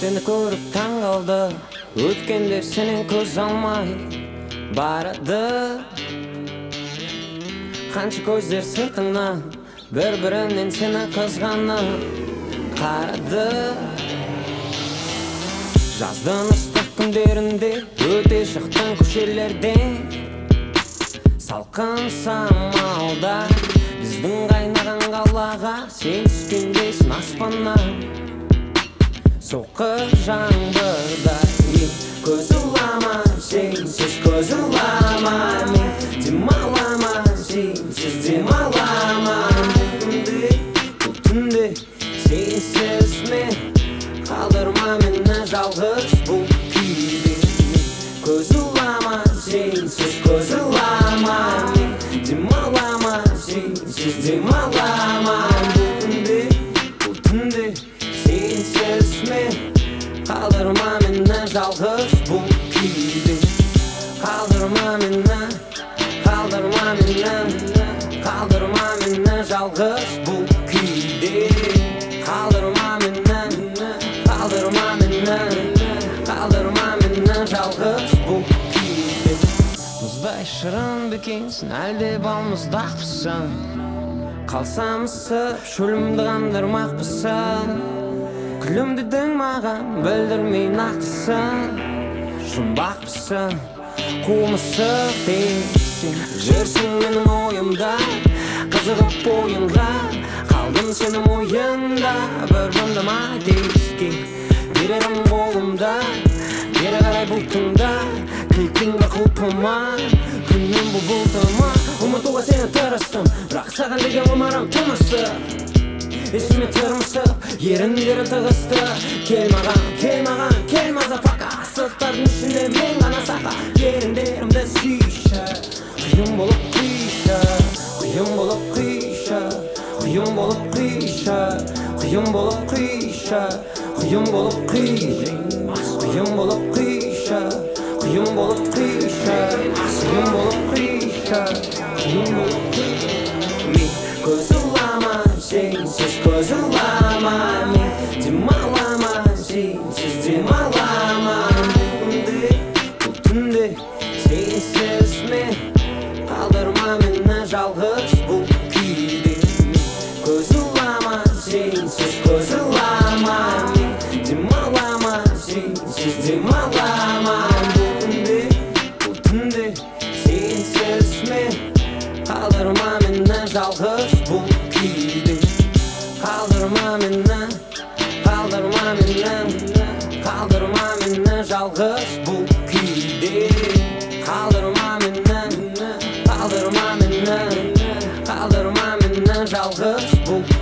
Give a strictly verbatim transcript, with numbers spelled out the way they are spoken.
Seni көріп таң қалды, өткендер сенен көз алмай барады. Қанша көздер сыртыңнан бір-бірінен сені қызғанып қарады. Жаздың ыстық күндерінде өте шықтың көшелерден, салқын самалда біздің қайнаған қалаға сен түскендейсің аспаннан. Соқыр жаңбырда мен көз ылама, сенсіз көз ылама, мен демалама, сенсіз демалама. Түнде, бұл түнде сенсіз мен қалдырма мені жалғыз бұл күйде. Көз ылама, сенсіз көз ылама, мен демалама, сенсіз демалама. Бұл түнде, бұл түнде сенсіз мен қалдырма мені жалғыз бұл күйде. Қалдырма мені, қалдырма мені, қалдырма мені жалғыз бұл күйде. Қалдырма мені, қалдырма мені, қалдырма мені жалғыз бұл күйде. Мұздай шырын бекенсің, әлде балмұздақпысың, қалсамысып шөлімді қандырмақпысың. Күлімдідің маған білдірмей нақтысың, жұмбақпысың, қумысық дейсің. Жүрсің менің ойымда, қызығып бойынға, қалдым сенің ойында. Бір бұндама дейске берерім қолымда, бері қарай бұлтыңда, кілтіңді құлпыма, күннің бұл бұлтыма. Ұмытуға сені тырыстым, бірақ саған деген ғұмырым тынысты. Есіме тұрмысып, еріндері тығысты. Кел маған, кел маған, кел мазафака, асықтардың ішінде мен ғана сақа. Еріндерімді сүйші, құйым болып құйшы, құйым болып құйшы, құйым болып құйшы, құйым болып құйшы, құйым болып құйшы, құйым болып құйшы, құйым болып құйшы, құйым болып құйшы, құйым болып құйшы. Мен көз ылама, сенсіз көз ылама, мен демалама, сенсіз демалама. Бұл түнде, бұл түнде сенсіз мен қалдырма мені жалғыз бұл күйде. Көз ылама, сенсіз көз ылама, мен демалама, сенсіз демалама. Бұл түнде, бұл түнде сенсіз мен қалдырма мені жалғыз бұл күйде. Қалдырма мені, қалдырма мені, қалдырма мені жалғыз бұл күйде. Қалдырма мені, қалдырма мені, қалдырма мені жалғыз бұл